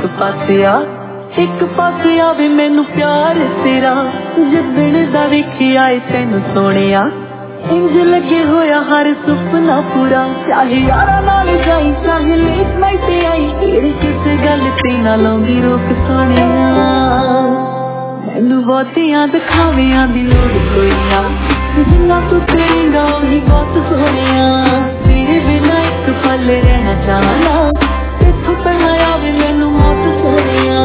एक पासे आवे मैनू प्यार तेरा जिदण दा वेखिया आए तैनू सोनिया इंज लगे होया हर सुपना पूरा चाहे यारा नाल जाई चाहे लेट नाइट आई तेरी किसे गल ते ना लाउंदी रोक सोनिया मैनू बहुतियां दिखावियां दी लोड़ कोई ना जिन्ना तू करेगा वही बहुत सोनिया तेरे बिना एक पल रहना चाहना इत्थों पहला आवे मैनू मौत सोनिया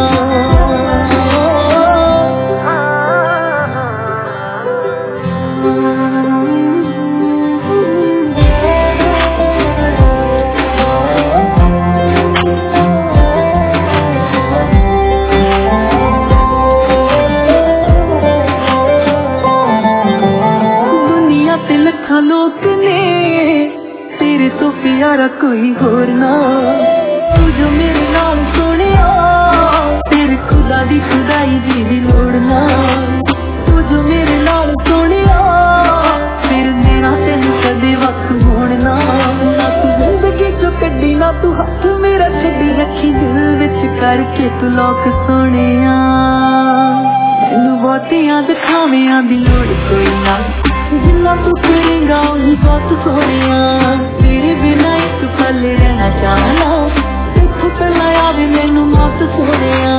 लोग ने तेरे तो प्यारा कोई होर ना तू जो मेरे नाल सोनिया तेरे खुदा दी खुदाई दी लोड़ना तू जो मेरे नाल सोनिया फिर मेरा तेन कदे वक्त होना ना तू जिंदगी चो कड्डी ना तू हाथ मेरा छड्डी रखी दिल विच करके तू लोक सोनिया मैनू बहुतियां दिखावियां दी लोड़ कोई ना जिन्ना तू करेगा वही बहुत सोनिया तेरे बिना एक पल रहना चाहना इत्थों पहला आवे मैनू मौत सोनिया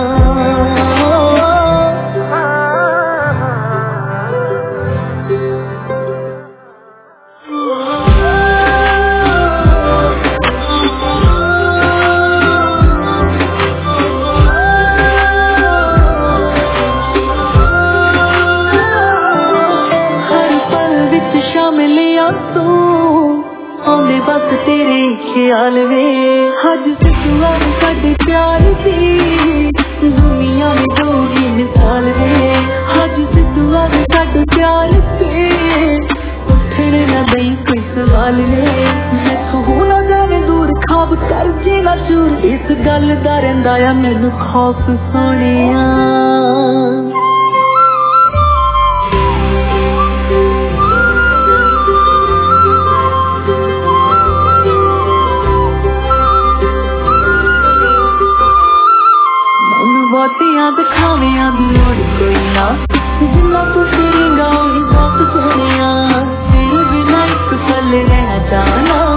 बस तेरे ख्याल वे हज से दुआ साडे प्यार दी दुनिया में दोगी मिसाल वे हज से दुआ साडे प्यार से उठने न दई कोई सवाल वे मैं हो ना जावे दूर खाब कर जे ना चूर इस गल दा रहिंदा आ मैनू खौफ सोनिया बहुतियां दिखावियां दी लोड़ कोई ना जिन्ना तू करेगा वही बहुत सोनिया तेरे बिना एक पल रहना चाहना